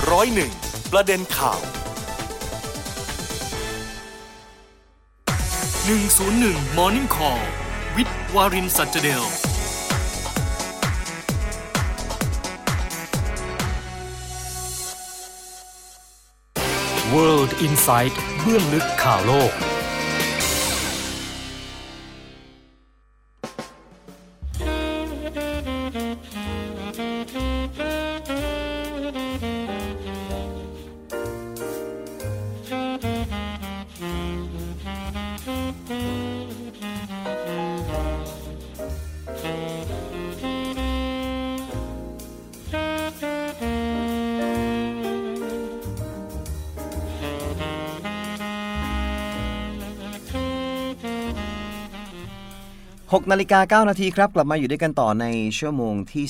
101ประเด็นข่าว101 Morning Call วิทย์วารินสัจเดลWorld Insight เบื้องลึกข่าวโลก 6:09 นาทีครับกลับมาอยู่ด้วยกันต่อในชั่วโมงที่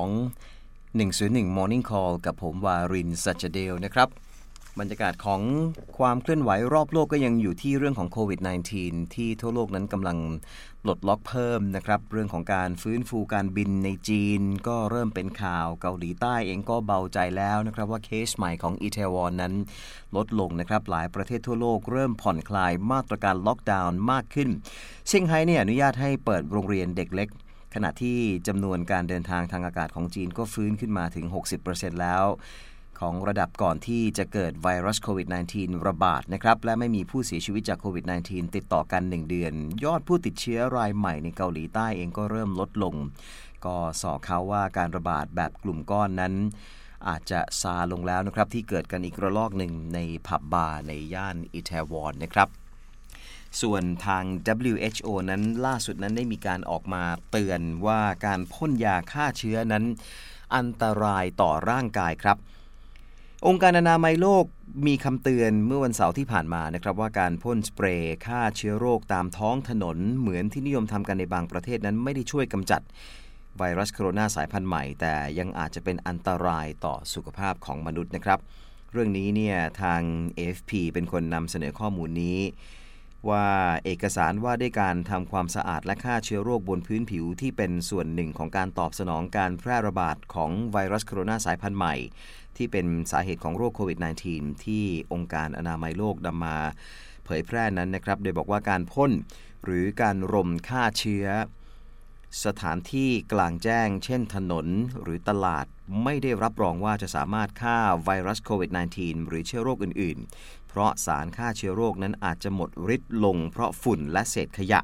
2 101 Morning Call กับผมวารินสัจเดลนะครับบรรยากาศของความเคลื่อนไหวรอบโลกก็ยังอยู่ที่เรื่องของโควิด -19 ที่ทั่วโลกนั้นกำลังปลดล็อกเพิ่มนะครับเรื่องของการฟื้นฟูการบินในจีนก็เริ่มเป็นข่าวเกาหลีใต้เองก็เบาใจแล้วนะครับว่าเคสใหม่ของอิตาลีนั้นลดลงนะครับหลายประเทศทั่วโลกเริ่มผ่อนคลายมาตรการล็อกดาวน์มากขึ้นเซี่ยงไฮ้เนี่ยอนุญาตให้เปิดโรงเรียนเด็กเล็กขณะที่จำนวนการเดินทางทางอากาศของจีนก็ฟื้นขึ้นมาถึง 60% แล้วของระดับก่อนที่จะเกิดไวรัสโควิด -19 ระบาดนะครับและไม่มีผู้เสียชีวิตจากโควิด -19 ติดต่อกัน1เดือนยอดผู้ติดเชื้อรายใหม่ในเกาหลีใต้เองก็เริ่มลดลงก็ส่อเขาว่าการระบาดแบบกลุ่มก้อนนั้นอาจจะซาลงแล้วนะครับที่เกิดกันอีกระลอกหนึ่งในผับบาร์ในย่านอิตาลีนะครับส่วนทาง WHO นั้นล่าสุดนั้นได้มีการออกมาเตือนว่าการพ่นยาฆ่าเชื้อนั้นอันตรายต่อร่างกายครับองค์การอนามัยโลกมีคำเตือนเมื่อวันเสาร์ที่ผ่านมานะครับว่าการพ่นสเปรย์ฆ่าเชื้อโรคตามท้องถนนเหมือนที่นิยมทำกันในบางประเทศนั้นไม่ได้ช่วยกำจัดไวรัสโคโรนาสายพันธุ์ใหม่แต่ยังอาจจะเป็นอันตรายต่อสุขภาพของมนุษย์นะครับเรื่องนี้เนี่ยทาง AFP เป็นคนนำเสนอข้อมูลนี้ว่าเอกสารว่าด้วยการทำความสะอาดและฆ่าเชื้อโรคบนพื้นผิวที่เป็นส่วนหนึ่งของการตอบสนองการแพร่ระบาดของไวรัสโคโรนาสายพันธุ์ใหม่ที่เป็นสาเหตุของโรคโควิด -19 ที่องค์การอนามัยโลกนำมาเผยแพร่นั้นนะครับโดยบอกว่าการพ่นหรือการรมฆ่าเชื้อสถานที่กลางแจ้งเช่นถนนหรือตลาดไม่ได้รับรองว่าจะสามารถฆ่าไวรัสโควิด -19 หรือเชื้อโรคอื่นๆเพราะสารฆ่าเชื้อโรคนั้นอาจจะหมดฤทธิ์ลงเพราะฝุ่นและเศษขยะ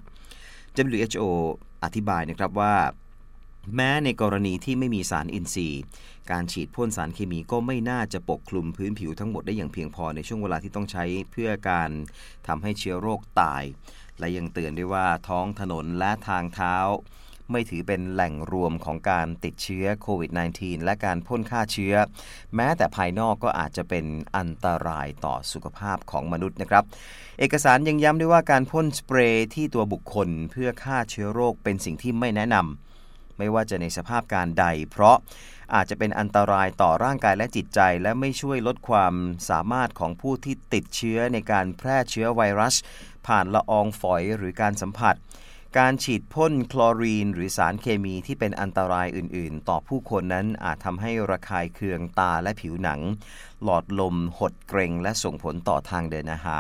WHO อธิบายนะครับว่าแม้ในกรณีที่ไม่มีสารอินทรีย์การฉีดพ่นสารเคมีก็ไม่น่าจะปกคลุมพื้นผิวทั้งหมดได้อย่างเพียงพอในช่วงเวลาที่ต้องใช้เพื่อการทำให้เชื้อโรคตายและยังเตือนด้วยว่าท้องถนนและทางเท้าไม่ถือเป็นแหล่งรวมของการติดเชื้อโควิด -19 และการพ่นฆ่าเชื้อแม้แต่ภายนอกก็อาจจะเป็นอันตรายต่อสุขภาพของมนุษย์นะครับเอกสารยังย้ำด้วยว่าการพ่นสเปรย์ที่ตัวบุคคลเพื่อฆ่าเชื้อโรคเป็นสิ่งที่ไม่แนะนำไม่ว่าจะในสภาพการใดเพราะอาจจะเป็นอันตรายต่อร่างกายและจิตใจและไม่ช่วยลดความสามารถของผู้ที่ติดเชื้อในการแพร่เชื้อไวรัสผ่านละอองฝอยหรือการสัมผัสการฉีดพ่นคลอรีนหรือสารเคมีที่เป็นอันตรายอื่นๆต่อผู้คนนั้นอาจทำให้ระคายเคืองตาและผิวหนังหลอดลมหดเกร็งและส่งผลต่อทางเดินอาหาร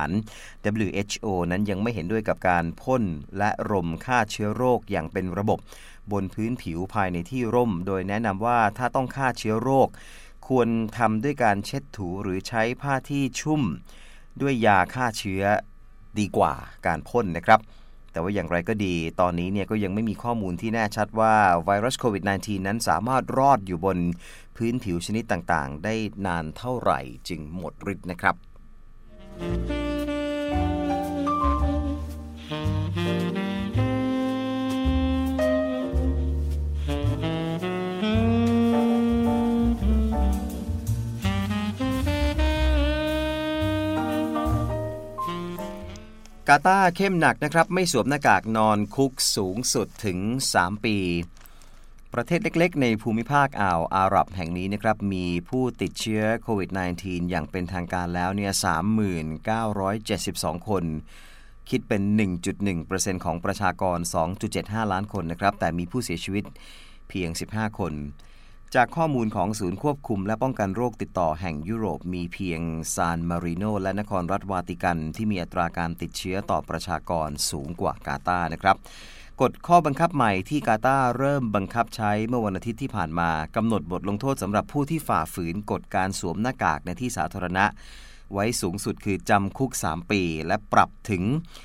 WHO นั้นยังไม่เห็นด้วยกับการพ่นและรมฆ่าเชื้อโรคอย่างเป็นระบบบนพื้นผิวภายในที่ร่มโดยแนะนำว่าถ้าต้องฆ่าเชื้อโรคควรทำด้วยการเช็ดถูหรือใช้ผ้าที่ชุ่มด้วยยาฆ่าเชื้อดีกว่าการพ่นนะครับแต่ว่าอย่างไรก็ดีตอนนี้เนี่ยก็ยังไม่มีข้อมูลที่แน่ชัดว่าไวรัสโควิด -19 นั้นสามารถรอดอยู่บนพื้นผิวชนิดต่างๆได้นานเท่าไหร่จึงหมดฤทธิ์นะครับ กาตาร์เข้มหนักนะครับไม่สวมหน้ากากนอนคุกสูงสุดถึง3ปีประเทศเล็กๆในภูมิภาคอ่าวอาหรับแห่งนี้นะครับมีผู้ติดเชื้อโควิด -19 อย่างเป็นทางการแล้วเนี่ย 39,772 คนคิดเป็น 1.1% ของประชากร 2.75 ล้านคนนะครับแต่มีผู้เสียชีวิตเพียง15คนจากข้อมูลของศูนย์ควบคุมและป้องกันโรคติดต่อแห่งยุโรปมีเพียงซานมาริโนและนครรัฐวาติกันที่มีอัตราการติดเชื้อต่อประชากรสูงกว่ากาตาร์นะครับกฎข้อบังคับใหม่ที่กาตาร์เริ่มบังคับใช้เมื่อวันอาทิตย์ที่ผ่านมากำหนดบทลงโทษสำหรับผู้ที่ฝ่าฝืนกฎการสวมหน้ากากในที่สาธารณะไว้สูงสุดคือจำคุก3 ปีและปรับถึง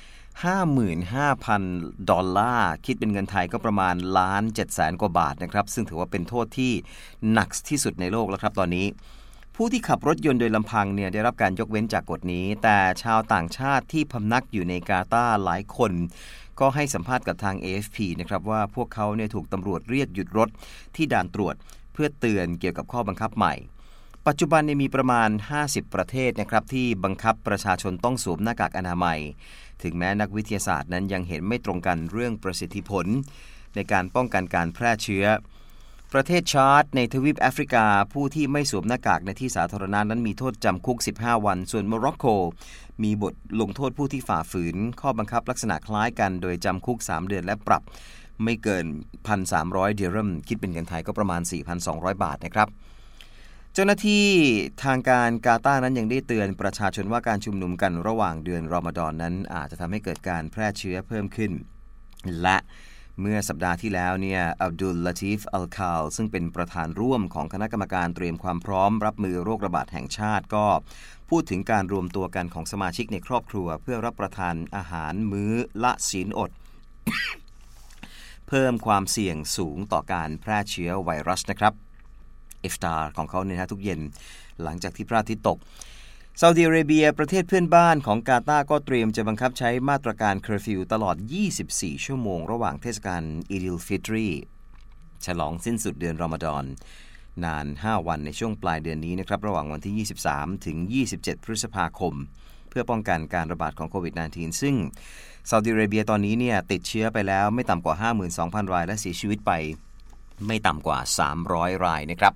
$55,000 คิดเป็นเงินไทยก็ประมาณ1,700,000 กว่าบาทนะครับซึ่งถือว่าเป็นโทษที่หนักที่สุดในโลกแล้วครับตอนนี้ผู้ที่ขับรถยนต์โดยลำพังเนี่ยได้รับการยกเว้นจากกฎนี้แต่ชาวต่างชาติที่พำนักอยู่ในกาตาร์หลายคนก็ให้สัมภาษณ์กับทาง AFP นะครับว่าพวกเขาเนี่ยถูกตำรวจเรียกหยุดรถที่ด่านตรวจเพื่อเตือนเกี่ยวกับข้อบังคับใหม่ปัจจุบันมีประมาณ50ประเทศนะครับที่บังคับประชาชนต้องสวมหน้ากากอนามัยถึงแม้นักวิทยาศาสตร์นั้นยังเห็นไม่ตรงกันเรื่องประสิทธิผลในการป้องกันการแพร่เชื้อประเทศชาดในทวีปแอฟริกาผู้ที่ไม่สวมหน้ากากในที่สาธารณะนั้นมีโทษจำคุก15 วันส่วนโมร็อกโกมีบทลงโทษผู้ที่ฝ่าฝืนข้อบังคับลักษณะคล้ายกันโดยจำคุก3 เดือนและปรับไม่เกิน 1,300 ดิรัมคิดเป็นเงินไทยก็ประมาณ 4,200 บาทนะครับเจ้าหน้าที่ทางการกาตาร์นั้นยังได้เตือนประชาชนว่าการชุมนุมกันระหว่างเดือนรอมฎอนนั้นอาจจะทำให้เกิดการแพร่เชื้อเพิ่มขึ้นและเมื่อสัปดาห์ที่แล้วเนี่ยอับดุลลาทีฟอัลคาลซึ่งเป็นประธานร่วมของคณะกรรมการเตรียมความพร้อมรับมือโรคระบาดแห่งชาติก็พูดถึงการรวมตัวกันของสมาชิกในครอบครัวเพื่อรับประทานอาหารมื้อละศีลอด เพิ่มความเสี่ยงสูงต่อการแพร่เชื้อไวรัสนะครับอิฟตาร์ของเขาเนี่ยทุกเย็นหลังจากที่พระอาทิตย์ตกซาอุดิอาระเบียประเทศเพื่อนบ้านของกาตาร์ก็เตรียมจะบังคับใช้มาตรการเคอร์ฟิวตลอด24 ชั่วโมงระหว่างเทศกาลอีดิลฟิตรีฉลองสิ้นสุดเดือนรอมฎอนนาน5 วันในช่วงปลายเดือนนี้นะครับระหว่างวันที่23 ถึง 27 พฤษภาคมเพื่อป้องกันการระบาดของโควิด -19 ซึ่งซาอุดิอาระเบียตอนนี้เนี่ยติดเชื้อไปแล้วไม่ต่ำกว่า 52,000 รายและเสียชีวิตไปไม่ต่ำกว่า300 รายนะครับ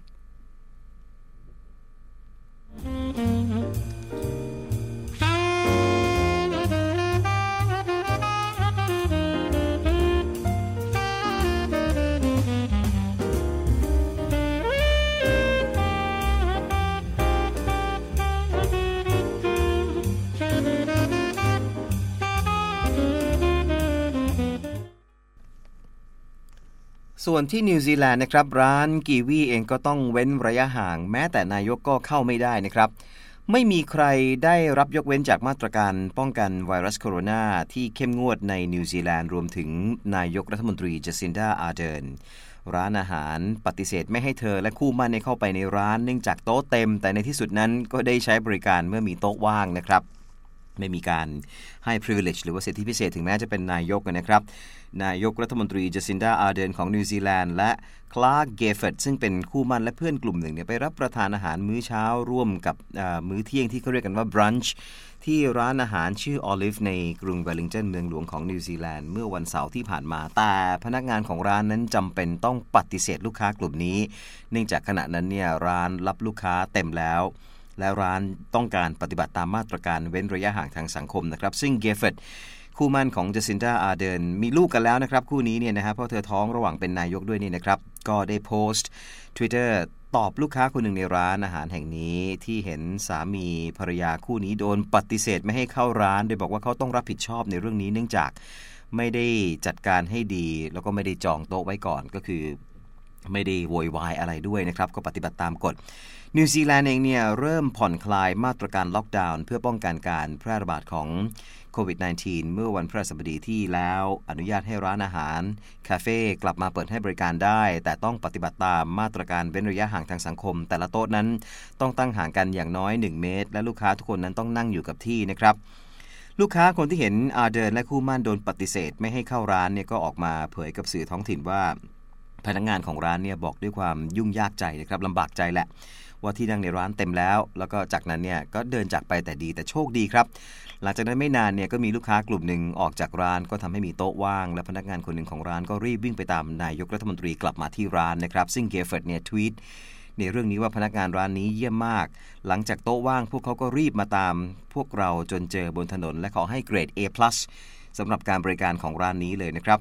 ส่วนที่นิวซีแลนด์นะครับร้านกีวีเองก็ต้องเว้นระยะห่างแม้แต่นายกก็เข้าไม่ได้นะครับไม่มีใครได้รับยกเว้นจากมาตรการป้องกันไวรัสโคโรนาที่เข้มงวดในนิวซีแลนด์รวมถึงนายกรัฐมนตรีจัสซินดาอาร์เดิร์นร้านอาหารปฏิเสธไม่ให้เธอและคู่หมั้นเข้าไปในร้านเนื่องจากโต๊ะเต็มแต่ในที่สุดนั้นก็ได้ใช้บริการเมื่อมีโต๊ะว่างนะครับไม่มีการให้ privilege หรือว่าสิทธิพิเศษถึงแม้จะเป็นนายกนะครับนายกรัฐมนตรีจัสซินดาอาร์เดิร์นของนิวซีแลนด์และคลาร์กเกฟเฟตซึ่งเป็นคู่หมั้นและเพื่อนกลุ่มหนึ่งไปรับประทานอาหารมื้อเช้าร่วมกับมื้อเที่ยงที่เขาเรียกกันว่า brunch ที่ร้านอาหารชื่อ Olive ในกรุงเวลลิงตันเมืองหลวงของนิวซีแลนด์เมื่อวันเสาร์ที่ผ่านมาแต่พนักงานของร้านนั้นจำเป็นต้องปฏิเสธลูกค้ากลุ่มนี้เนื่องจากขณะนั้นเนี่ยร้านรับลูกค้าเต็มแล้วและร้านต้องการปฏิบัติตามมาตรการเว้นระยะห่างทางสังคมนะครับซึ่งเกฟเฟตคู่หมั้นของจัสซินดาอาร์เดิร์นมีลูกกันแล้วนะครับคู่นี้เนี่ยนะครับเพราะเธอท้องระหว่างเป็นนายกด้วยนี่นะครับก็ได้โพสต์ Twitter ตอบลูกค้าคนหนึ่งในร้านอาหารแห่งนี้ที่เห็นสามีภรรยาคู่นี้โดนปฏิเสธไม่ให้เข้าร้านโดยบอกว่าเขาต้องรับผิดชอบในเรื่องนี้เนื่องจากไม่ได้จัดการให้ดีแล้วก็ไม่ได้จองโต๊ะไว้ก่อนก็คือไม่ได้โวยวายอะไรด้วยนะครับก็ปฏิบัติตามกฎนิวซีแลนด์เองเนี่ยเริ่มผ่อนคลายมาตรการล็อกดาวน์เพื่อป้องกันการแพร่ระบาดของโควิด -19 เมื่อวันพฤหัสบดีที่แล้วอนุญาตให้ร้านอาหารคาเฟ่กลับมาเปิดให้บริการได้แต่ต้องปฏิบัติตามมาตรการเว้นระยะห่างทางสังคมแต่ละโต๊ะนั้นต้องตั้งห่างกันอย่างน้อย1 เมตรและลูกค้าทุกคนนั้นต้องนั่งอยู่กับที่นะครับลูกค้าคนที่เห็นอาร์เดิร์นและคู่หมั้นโดนปฏิเสธไม่ให้เข้าร้านเนี่ยก็ออกมาเผยกับสื่อท้องถิ่นว่าพนักงานของร้านเนี่ยบอกด้วยความยุ่งยากใจนะครับลำบากใจแหละว่าที่นั่งในร้านเต็มแล้วก็จากนั้นเนี่ยก็เดินจากไปแต่ดีแต่โชคดีครับหลังจากนั้นไม่นานเนี่ยก็มีลูกค้ากลุ่มหนึ่งออกจากร้านก็ทำให้มีโต๊ะว่างและพนักงานคนหนึ่งของร้านก็รีบวิ่งไปตามนายกรัฐมนตรีกลับมาที่ร้านนะครับซึ่งเกฟเฟตเนี่ยทวีตในเรื่องนี้ว่าพนักงานร้านนี้เยี่ยมมากหลังจากโต๊ะว่างพวกเขาก็รีบมาตามพวกเราจนเจอบนถนนและขอให้เกรด A+ สำหรับการบริการของร้านนี้เลยนะครับ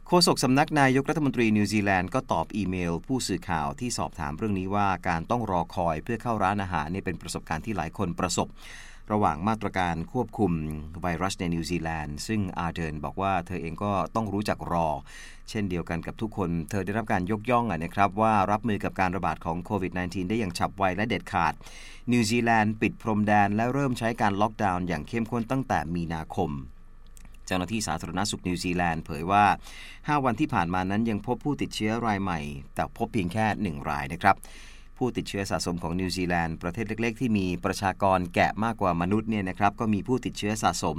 โฆษกสำนักนายกรัฐมนตรีนิวซีแลนด์ก็ตอบอีเมลผู้สื่อข่าวที่สอบถามเรื่องนี้ว่าการต้องรอคอยเพื่อเข้าร้านอาหารเนี่ยเป็นประสบการณ์ที่หลายคนประสบระหว่างมาตรการควบคุมไวรัสในนิวซีแลนด์ซึ่งอาร์เดนบอกว่าเธอเองก็ต้องรู้จักรอเช่นเดียวกันกับทุกคนเธอได้รับการยกย่องนะครับว่ารับมือกับการระบาดของโควิด -19 ได้อย่างฉับไวและเด็ดขาดนิวซีแลนด์ปิดพรมแดนและเริ่มใช้การล็อกดาวน์อย่างเข้มข้นตั้งแต่มีนาคมเจ้าหน้าที่สาธารณสุขนิวซีแลนด์เผยว่า5วันที่ผ่านมานั้นยังพบผู้ติดเชื้อรายใหม่แต่พบเพียงแค่1รายนะครับผู้ติดเชื้อสะสมของนิวซีแลนด์ประเทศเล็กๆที่มีประชากรแกะมากกว่ามนุษย์เนี่ยนะครับก็มีผู้ติดเชื้อสะสม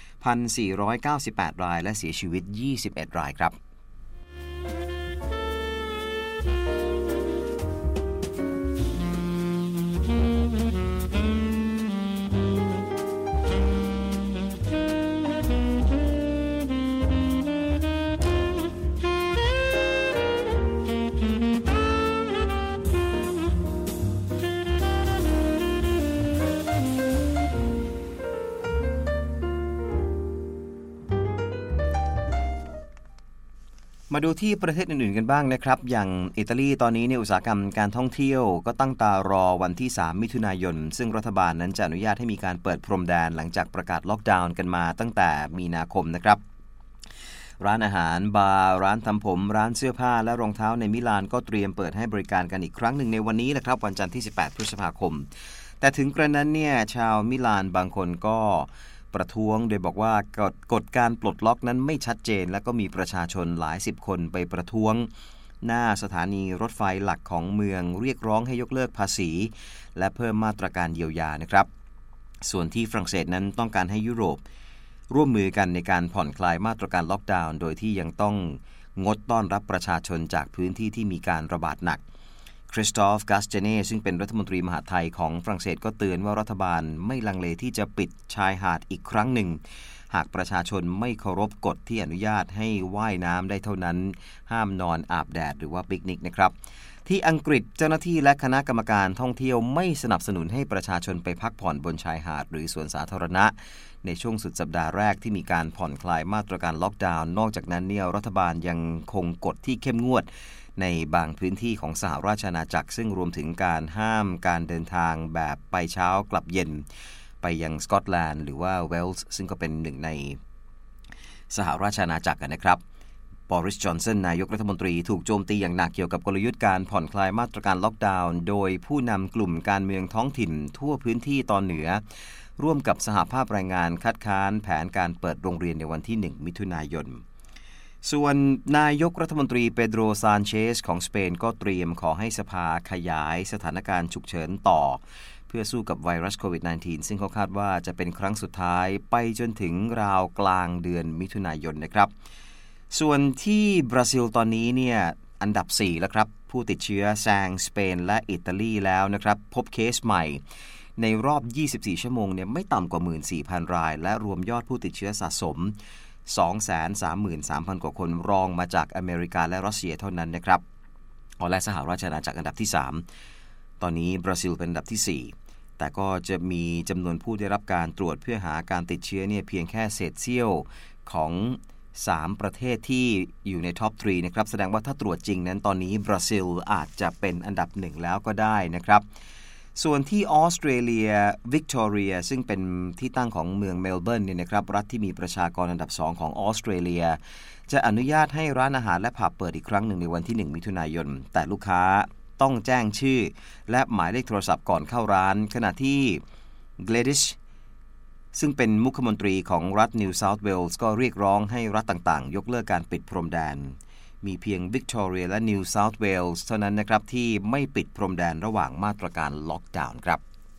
1,498 รายและเสียชีวิต21รายครับมาดูที่ประเทศอื่นๆกันบ้างนะครับอย่างอิตาลีตอนนี้ในอุตสาหกรรมการท่องเที่ยวก็ตั้งตารอวันที่3มิถุนายนซึ่งรัฐบาลนั้นจะอนุญาตให้มีการเปิดพรมแดนหลังจากประกาศล็อกดาวน์กันมาตั้งแต่มีนาคมนะครับร้านอาหารบาร์ร้านทำผมร้านเสื้อผ้าและรองเท้าในมิลานก็เตรียมเปิดให้บริการกันอีกครั้งหนึ่งในวันนี้นะครับวันจันทร์ที่18พฤษภาคมแต่ถึงกระนั้นเนี่ยชาวมิลานบางคนก็ประท้วงโดยบอกว่ากฎการปลดล็อกนั้นไม่ชัดเจนและก็มีประชาชนหลายสิบคนไปประท้วงหน้าสถานีรถไฟหลักของเมืองเรียกร้องให้ยกเลิกภาษีและเพิ่มมาตรการเยียวยานะครับส่วนที่ฝรั่งเศสนั้นต้องการให้ยุโรปร่วมมือกันในการผ่อนคลายมาตรการล็อกดาวน์โดยที่ยังต้องงดต้อนรับประชาชนจากพื้นที่ที่มีการระบาดหนักคริสตอฟ กัสเจเน่ซึ่งเป็นรัฐมนตรีมหาดไทยของฝรั่งเศสก็เตือนว่ารัฐบาลไม่ลังเลที่จะปิดชายหาดอีกครั้งหนึ่งหากประชาชนไม่เคารพกฎที่อนุญาตให้ว่ายน้ำได้เท่านั้นห้ามนอนอาบแดดหรือว่าปิกนิกนะครับที่อังกฤษเจ้าหน้าที่และคณะกรรมการท่องเที่ยวไม่สนับสนุนให้ประชาชนไปพักผ่อนบนชายหาดหรือสวนสาธารณะในช่วงสุดสัปดาห์แรกที่มีการผ่อนคลายมาตรการล็อกดาวน์นอกจากนั้นเนี่ยรัฐบาลยังคงกฎที่เข้มงวดในบางพื้นที่ของสหราชอาณาจักรซึ่งรวมถึงการห้ามการเดินทางแบบไปเช้ากลับเย็นไปยังสกอตแลนด์หรือว่าเวลส์ซึ่งก็เป็นหนึ่งในสหราชอาณาจักรนะครับบอริส จอนสันนายกรัฐมนตรีถูกโจมตีอย่างหนักเกี่ยวกับกลยุทธ์การผ่อนคลายมาตรการล็อกดาวน์โดยผู้นำกลุ่มการเมืองท้องถิ่นทั่วพื้นที่ตอนเหนือร่วมกับสหภาพแรงงานคัดค้านแผนการเปิดโรงเรียนในวันที่1มิถุนายนส่วนนายกรัฐมนตรีเปโดร ซานเชสของสเปนก็เตรียมขอให้สภาขยายสถานการณ์ฉุกเฉินต่อเพื่อสู้กับไวรัสโควิด -19 ซึ่งเขาคาดว่าจะเป็นครั้งสุดท้ายไปจนถึงราวกลางเดือนมิถุนายนนะครับส่วนที่บราซิลตอนนี้เนี่ยอันดับ4แล้วครับผู้ติดเชื้อแซงสเปนและอิตาลีแล้วนะครับพบเคสใหม่ในรอบ24ชั่วโมงเนี่ยไม่ต่ำกว่า 14,000 รายและรวมยอดผู้ติดเชื้อสะสม233,000 กว่าคนรองมาจากอเมริกาและรัสเซียเท่านั้นนะครับและสหราชอาณาจักรอันดับที่3ตอนนี้บราซิลเป็นอันดับที่4แต่ก็จะมีจำนวนผู้ได้รับการตรวจเพื่อหาการติดเชื้อเนี่ยเพียงแค่เศษเสี้ยวของ3ประเทศที่อยู่ในท็อป3นะครับแสดงว่าถ้าตรวจจริงนั้นตอนนี้บราซิลอาจจะเป็นอันดับ1แล้วก็ได้นะครับส่วนที่ออสเตรเลียวิกตอเรียซึ่งเป็นที่ตั้งของเมืองเมลเบิร์นเนี่ยนะครับรัฐที่มีประชากรอันดับ2ของออสเตรเลียจะอนุญาตให้ร้านอาหารและผับเปิดอีกครั้งหนึ่งในวันที่1มิถุนายนแต่ลูกค้าต้องแจ้งชื่อและหมายเลขโทรศัพท์ก่อนเข้าร้านขณะที่เกลดิชซึ่งเป็นมุขมนตรีของรัฐนิวเซาท์เวลส์ก็เรียกร้องให้รัฐต่างๆยกเลิกการปิดพรมแดนมีเพียงวิกตอเรียและนิวเซาท์เวลส์เท่านั้นนะครับที่ไม่ปิดพรมแดนระหว่างมาตรการล็อกดาวน์ครับ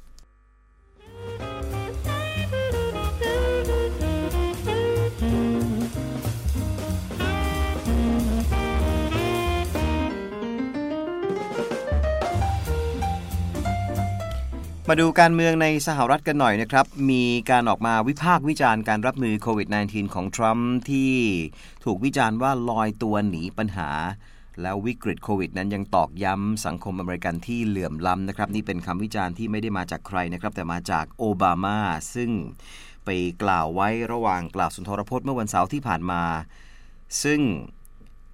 มาดูการเมืองในสหรัฐกันหน่อยนะครับมีการออกมาวิพากษ์วิจารณ์การรับมือโควิด -19 ของทรัมป์ที่ถูกวิจารณ์ว่าลอยตัวหนีปัญหาแล้ววิกฤตโควิดนั้นยังตอกย้ำสังคมอเมริกันที่เหลื่อมล้ำนะครับนี่เป็นคำวิจารณ์ที่ไม่ได้มาจากใครนะครับแต่มาจากโอบามาซึ่งไปกล่าวไว้ระหว่างกล่าวสุนทรพจน์เมื่อวันเสาร์ที่ผ่านมาซึ่ง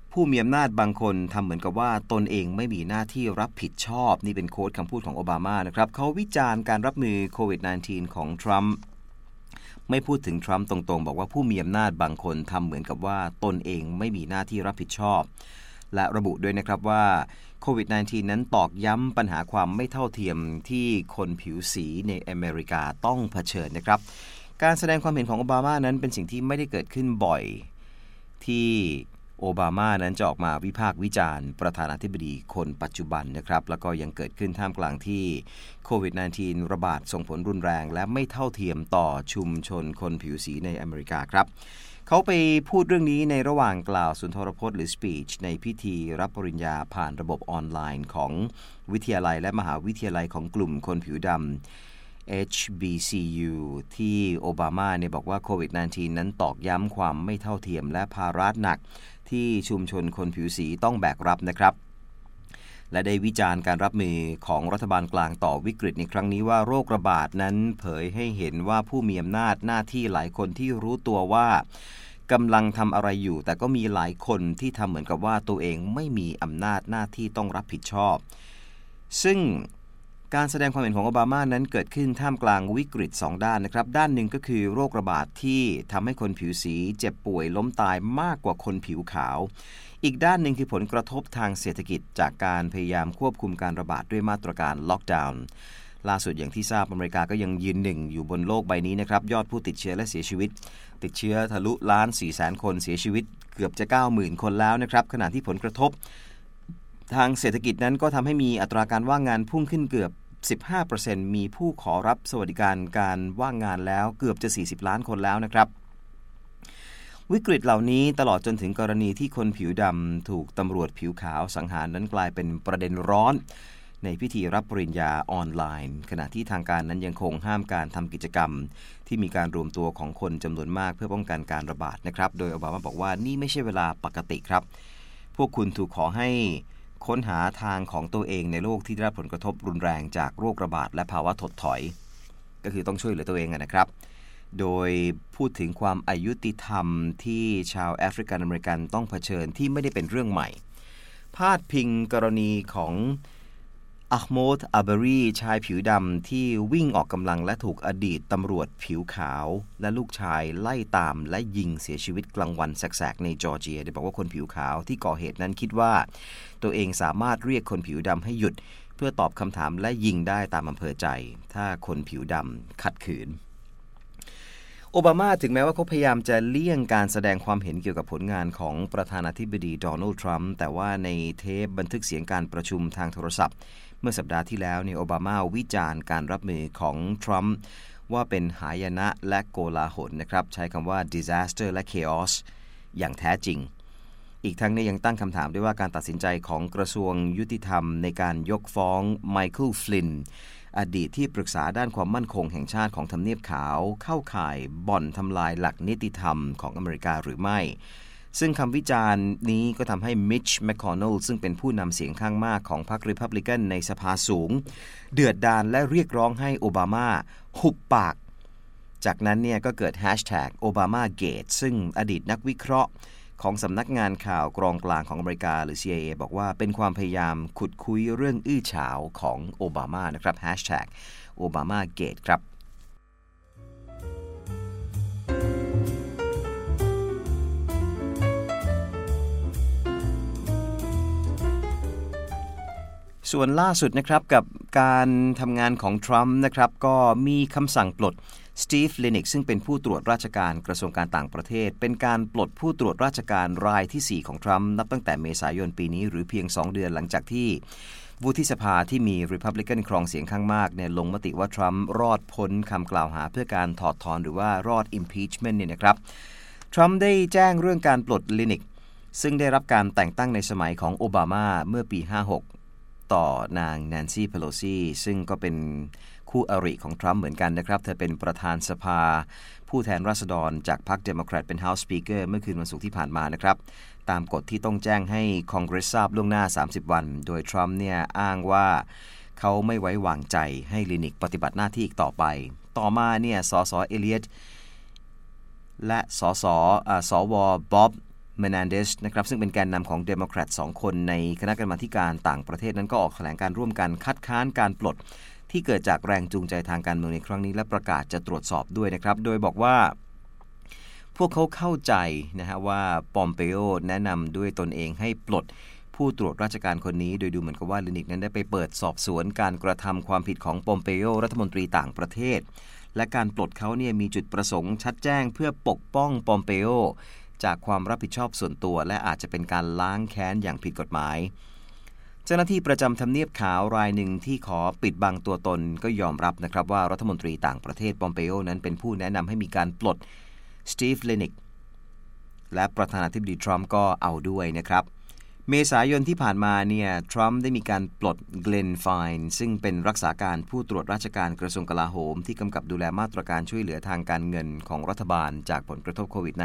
ผู้มีอำนาจบางคนทำเหมือนกับว่าตนเองไม่มีหน้าที่รับผิดชอบนี่เป็นโค้ดคำพูดของโอบามานะครับเขาวิจารณ์การรับมือโควิด -19 ของทรัมป์ไม่พูดถึงทรัมป์ตรงๆบอกว่าผู้มีอำนาจบางคนทำเหมือนกับว่าตนเองไม่มีหน้าที่รับผิดชอบและระบุด้วยนะครับว่าโควิด -19 นั้นตอกย้ำปัญหาความไม่เท่าเทียมที่คนผิวสีในอเมริกาต้องเผชิญนะครับการแสดงความเห็นของโอบามานั้นเป็นสิ่งที่ไม่ได้เกิดขึ้นบ่อยที่โอบามานั้นจะออกมาวิพากษ์วิจารณ์ประธานาธิบดีคนปัจจุบันนะครับแล้วก็ยังเกิดขึ้นท่ามกลางที่โควิด -19 ระบาดส่งผลรุนแรงและไม่เท่าเทียมต่อชุมชนคนผิวสีในอเมริกาครับเขาไปพูดเรื่องนี้ในระหว่างกล่าวสุนทรพจน์หรือ speech ในพิธีรับปริญญาผ่านระบบออนไลน์ของวิทยาลัยและมหาวิทยาลัยของกลุ่มคนผิวดำHBCU ที่โอบามาเนี่ยบอกว่าโควิด -19 นั้นตอกย้ำความไม่เท่าเทียมและภาระหนักที่ชุมชนคนผิวสีต้องแบกรับนะครับและได้วิจารณ์การรับมือของรัฐบาลกลางต่อวิกฤตในครั้งนี้ว่าโรคระบาดนั้นเผยให้เห็นว่าผู้มีอำนาจหน้าที่หลายคนที่รู้ตัวว่ากำลังทำอะไรอยู่แต่ก็มีหลายคนที่ทำเหมือนกับว่าตัวเองไม่มีอำนาจหน้าที่ต้องรับผิดชอบซึ่งการแสดงความเห็นของโอบามานั้นเกิดขึ้นท่ามกลางวิกฤต2ด้านนะครับด้านหนึ่งก็คือโรคระบาดที่ทำให้คนผิวสีเจ็บป่วยล้มตายมากกว่าคนผิวขาวอีกด้านหนึ่งคือผลกระทบทางเศรษฐกิจจากการพยายามควบคุมการระบาดด้วยมาตรการล็อกดาวน์ล่าสุดอย่างที่ทราบอเมริกาก็ยังยืนหนึ่งอยู่บนโลกใบนี้นะครับยอดผู้ติดเชื้อและเสียชีวิตติดเชื้อทะลุ1,400,000 คนเสียชีวิตเกือบจะ 90,000 คนแล้วนะครับขณะที่ผลกระทบทางเศรษฐกิจนั้นก็ทำให้มีอัตราการว่างงานพุ่งขึ้นเกือบ15% มีผู้ขอรับสวัสดิการการว่างงานแล้วเกือบจะ40ล้านคนแล้วนะครับวิกฤตเหล่านี้ตลอดจนถึงกรณีที่คนผิวดำถูกตำรวจผิวขาวสังหารนั้นกลายเป็นประเด็นร้อนในพิธีรับปริญญาออนไลน์ขณะที่ทางการนั้นยังคงห้ามการทำกิจกรรมที่มีการรวมตัวของคนจำนวนมากเพื่อป้องกันการระบาดนะครับโดยโอบามาบอกว่านี่ไม่ใช่เวลาปกติครับพวกคุณถูกขอให้ค้นหาทางของตัวเองในโลกที่ได้รับผลกระทบรุนแรงจากโรคระบาดและภาวะถดถอยก็คือต้องช่วยเหลือตัวเองนะครับโดยพูดถึงความอายุติธรรมที่ชาวแอฟริกันอเมริกันต้องเผชิญที่ไม่ได้เป็นเรื่องใหม่พาดพิงกรณีของอัคโมด อับบารีชายผิวดำที่วิ่งออกกำลังและถูกอดีตตำรวจผิวขาวและลูกชายไล่ตามและยิงเสียชีวิตกลางวันแสกๆในจอร์เจียได้บอกว่าคนผิวขาวที่ก่อเหตุนั้นคิดว่าตัวเองสามารถเรียกคนผิวดำให้หยุดเพื่อตอบคำถามและยิงได้ตามอำเภอใจถ้าคนผิวดำขัดขืนโอบามาถึงแม้ว่าเขาพยายามจะเลี่ยงการแสดงความเห็นเกี่ยวกับผลงานของประธานาธิบดีโดนัลด์ทรัมป์แต่ว่าในเทปบันทึกเสียงการประชุมทางโทรศัพท์เมื่อสัปดาห์ที่แล้วโอบามาวิจารณ์การรับมือของทรัมป์ว่าเป็นหายนะและโกลาหลนะครับใช้คำว่า disaster และ chaos อย่างแท้จริงอีกทั้งนี้ยังตั้งคำถามด้วยว่าการตัดสินใจของกระทรวงยุติธรรมในการยกฟ้องไมเคิลฟลินอดีตที่ปรึกษาด้านความมั่นคงแห่งชาติของทำเนียบขาวเข้าข่ายบ่อนทำลายหลักนิติธรรมของอเมริกาหรือไม่ซึ่งคำวิจารณ์นี้ก็ทำให้มิชช์ แมคคอนเนลซึ่งเป็นผู้นำเสียงข้างมากของพรรครีพับลิกันในสภาสูงเดือดดาลและเรียกร้องให้โอบามาหุบปากจากนั้นก็เกิดแฮชแท็กโอบามาเกตซึ่งอดีตนักวิเคราะห์ของสำนักงานข่าวกรองกลางของอเมริกาหรือ CIA บอกว่าเป็นความพยายามขุดคุยเรื่องอื้อฉาวของโอบามานะครับแฮชแท็กโอบามาเกตครับส่วนล่าสุดนะครับกับการทำงานของทรัมป์นะครับก็มีคำสั่งปลดสตีฟ ลินิกซึ่งเป็นผู้ตรวจราชการกระทรวงการต่างประเทศเป็นการปลดผู้ตรวจราชการรายที่4ของทรัมป์นับตั้งแต่เมษายนปีนี้หรือเพียง2เดือนหลังจากที่วุฒิสภาที่มี Republican ครองเสียงข้างมากลงมติว่าทรัมป์รอดพ้นคำกล่าวหาเพื่อการถอดถอนหรือว่ารอด impeachment นะครับทรัมป์ได้แจ้งเรื่องการปลดลินิกซึ่งได้รับการแต่งตั้งในสมัยของโอบามาเมื่อปี56ต่อนางแนนซี่เพโลซีซึ่งก็เป็นคู่อริของทรัมป์เหมือนกันนะครับเธอเป็นประธานสภาผู้แทนราษฎรจากพรรคเดโมแครตเป็น House Speaker เมื่อคืนวันศุกร์ที่ผ่านมานะครับตามกฎที่ต้องแจ้งให้คองเกรสทราบล่วงหน้า30วันโดยทรัมป์อ้างว่าเขาไม่ไว้วางใจให้ลินิกปฏิบัติหน้าที่อีกต่อไปต่อมาสสเอเลียตและสวบ๊อบเมนันเดสนะครับซึ่งเป็นแกนนำของเดโมแครต2คนในคณะกรรมาธิการต่างประเทศนั้นก็ออกแถลงการร่วมกันคัดค้านการปลดที่เกิดจากแรงจูงใจทางการเมืองในครั้งนี้และประกาศจะตรวจสอบด้วยนะครับโดยบอกว่าพวกเขาเข้าใจนะฮะว่าปอมเปโอแนะนำด้วยตนเองให้ปลดผู้ตรวจราชการคนนี้โดยดูเหมือนกับว่าลินิกนั้นได้ไปเปิดสอบสวนการกระทำความผิดของปอมเปโอรัฐมนตรีต่างประเทศและการปลดเขาเนี่ยมีจุดประสงค์ชัดแจ้งเพื่อปกป้องปอมเปโอจากความรับผิดชอบส่วนตัวและอาจจะเป็นการล้างแค้นอย่างผิดกฎหมายเจ้าหน้าที่ประจำทำเนียบขาวรายหนึ่งที่ขอปิดบังตัวตนก็ยอมรับนะครับว่ารัฐมนตรีต่างประเทศปอมเปโอนั้นเป็นผู้แนะนำให้มีการปลดสตีฟ เลนิกและประธานาธิบดีทรัมป์ก็เอาด้วยนะครับเมษายนที่ผ่านมาเนี่ยทรัมป์ได้มีการปลดเกลน ไฟน์ซึ่งเป็นรักษาการผู้ตรวจราชการกระทรวงกลาโหมที่กำกับดูแลมาตรการช่วยเหลือทางการเงินของรัฐบาลจากผลกระทบโควิด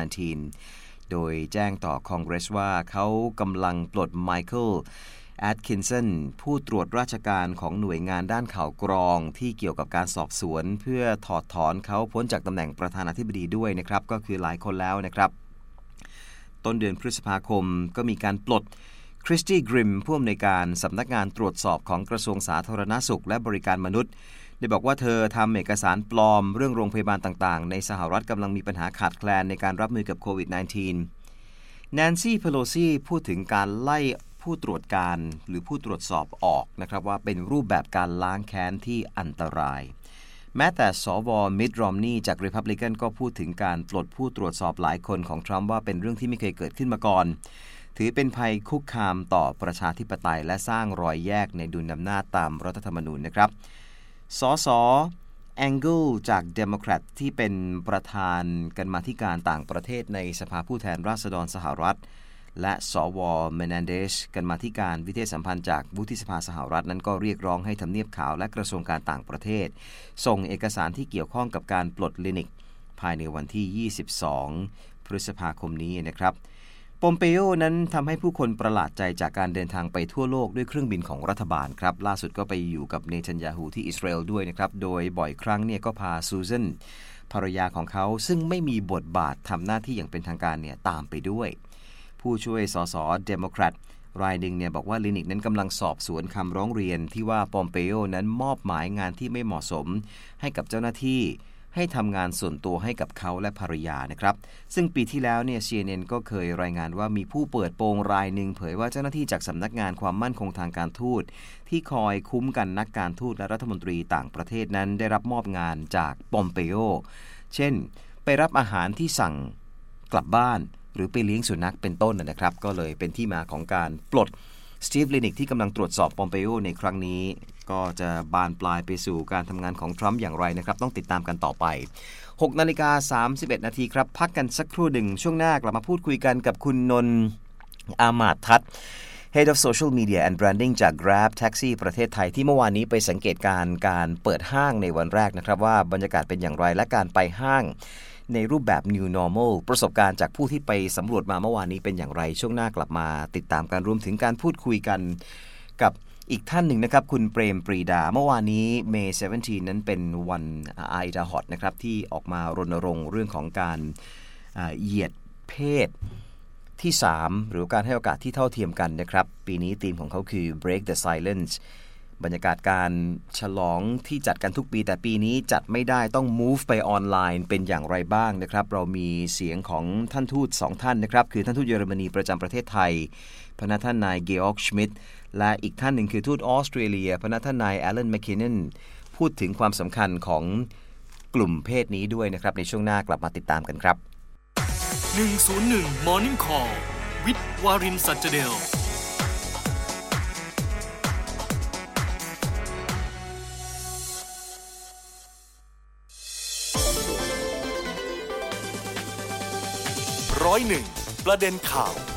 -19 โดยแจ้งต่อคองเกรสว่าเขากำลังปลดไมเคิลแอดคินสันผู้ตรวจราชการของหน่วยงานด้านข่าวกรองที่เกี่ยวกับการสอบสวนเพื่อถอดถอนเขาพ้นจากตำแหน่งประธานาธิบดีด้วยนะครับก็คือหลายคนแล้วนะครับต้นเดือนพฤษภาคมก็มีการปลดคริสตี้กริมผู้อำนวยการสำนักงานตรวจสอบของกระทรวงสาธารณสุขและบริการมนุษย์ได้บอกว่าเธอทำเอกสารปลอมเรื่องโรงพยาบาลต่างๆในสหรัฐกำลังมีปัญหาขาดแคลนในการรับมือกับโควิด -19 แนนซี่ เพโลซีพูดถึงการไล่ผู้ตรวจการหรือผู้ตรวจสอบออกนะครับว่าเป็นรูปแบบการล้างแค้นที่อันตรายแม้แต่สว.มิตต์ รอมนีย์จาก Republican ก็พูดถึงการปลดผู้ตรวจสอบหลายคนของทรัมป์ว่าเป็นเรื่องที่ไม่เคยเกิดขึ้นมาก่อนถือเป็นภัยคุกคามต่อประชาธิปไตยและสร้างรอยแยกในดุลอำนาจตามรัฐธรรมนูญนะครับสส.แองเกิลจากเดโมแครตที่เป็นประธานกรรมาธิการต่างประเทศในสภาผู้แทนราษฎรสหรัฐและสว.เมนันเดสกรรมาธิการวิเทศสัมพันธ์จากวุฒิสภาสหรัฐนั้นก็เรียกร้องให้ทำเนียบขาวและกระทรวงการต่างประเทศส่งเอกสารที่เกี่ยวข้องกับการปลดเลนิกภายในวันที่22พฤษภาคมนี้นะครับปอมเปโอนั้นทำให้ผู้คนประหลาดใจจากการเดินทางไปทั่วโลกด้วยเครื่องบินของรัฐบาลครับล่าสุดก็ไปอยู่กับเนทันยาฮูที่อิสราเอลด้วยนะครับโดยบ่อยครั้งเนี่ยก็พาซูซานภรรยาของเขาซึ่งไม่มีบทบาททำหน้าที่อย่างเป็นทางการเนี่ยตามไปด้วยผู้ช่วยสสเดโมแครตรายหนึ่งเนี่ยบอกว่าลินิกนั้นกำลังสอบสวนคำร้องเรียนที่ว่าปอมเปโอนั้นมอบหมายงานที่ไม่เหมาะสมให้กับเจ้าหน้าที่ให้ทำงานส่วนตัวให้กับเขาและภรรยานะครับซึ่งปีที่แล้วเนี่ย CNN ก็เคยรายงานว่ามีผู้เปิดโปงรายหนึ่งเผยว่าเจ้าหน้าที่จากสำนักงานความมั่นคงทางการทูตที่คอยคุ้มกันนักการทูตและรัฐมนตรีต่างประเทศนั้นได้รับมอบงานจากปอมเปโอเช่นไปรับอาหารที่สั่งกลับบ้านหรือไปเลี้ยงสุนัขเป็นต้นนะครับก็เลยเป็นที่มาของการปลดสตีฟ เลนิกที่กำลังตรวจสอบปอมเปโอในครั้งนี้ก็จะบานปลายไปสู่การทำงานของทรัมป์อย่างไรนะครับต้องติดตามกันต่อไป 6:31 นาทีครับพักกันสักครู่หนึ่งช่วงหน้ากลับมาพูดคุยกันกับคุณนนท์อามาตย์ทัศน์ Head of Social Media and Branding จาก Grab Taxi ประเทศไทยที่เมื่อวานนี้ไปสังเกตการเปิดห้างในวันแรกนะครับว่าบรรยากาศเป็นอย่างไรและการไปห้างในรูปแบบ New Normal ประสบการณ์จากผู้ที่ไปสำรวจมาเมื่อวานนี้เป็นอย่างไรช่วงหน้ากลับมาติดตามการรวมถึงการพูดคุยกันกับอีกท่านหนึ่งนะครับคุณเปรมปรีดาเมื่อวานนี้ May 17 นั้นเป็นวันไอดาฮอตนะครับที่ออกมารณรงค์เรื่องของการเหยียดเพศที่3หรือการให้โอกาสที่เท่าเทียมกันนะครับปีนี้ธีมของเขาคือ Break the Silence บรรยากาศการฉลองที่จัดกันทุกปีแต่ปีนี้จัดไม่ได้ต้อง move ไปออนไลน์เป็นอย่างไรบ้างนะครับเรามีเสียงของท่านทูต2ท่านนะครับคือท่านทูตเยอรมนีประจำประเทศไทยพระท่านนายเกอร์กชมิดและอีกท่านหนึ่งคือทูตออสเตรเลียพระท่านนายแอลเลนแมคคินนันพูดถึงความสำคัญของกลุ่มเพศนี้ด้วยนะครับในช่วงหน้ากลับมาติดตามกันครับ 101 Morning Call วิทย์วารินสัจเดล101 ประเด็นข่าว